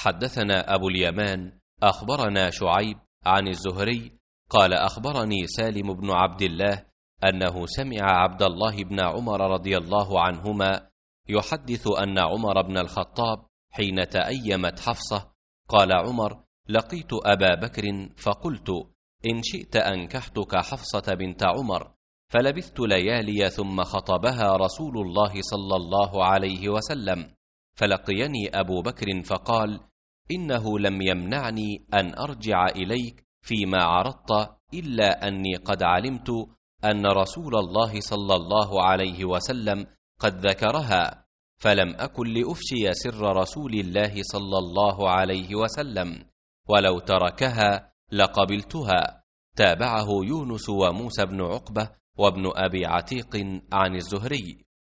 حدثنا أبو اليمان أخبرنا شعيب عن الزهري قال أخبرني سالم بن عبد الله أنه سمع عبد الله بن عمر رضي الله عنهما يحدث أن عمر بن الخطاب حين تأيمت حفصة قال عمر: لقيت أبا بكر فقلت: إن شئت أنكحتك حفصة بنت عمر، فلبثت ليالي ثم خطبها رسول الله صلى الله عليه وسلم، فلقيني أبو بكر فقال: إنه لم يمنعني أن أرجع إليك فيما عرضت إلا أني قد علمت أن رسول الله صلى الله عليه وسلم قد ذكرها، فلم أكن لأفشي سر رسول الله صلى الله عليه وسلم، ولو تركها لقبلتها. تابعه يونس وموسى بن عقبة وابن أبي عتيق عن الزهري.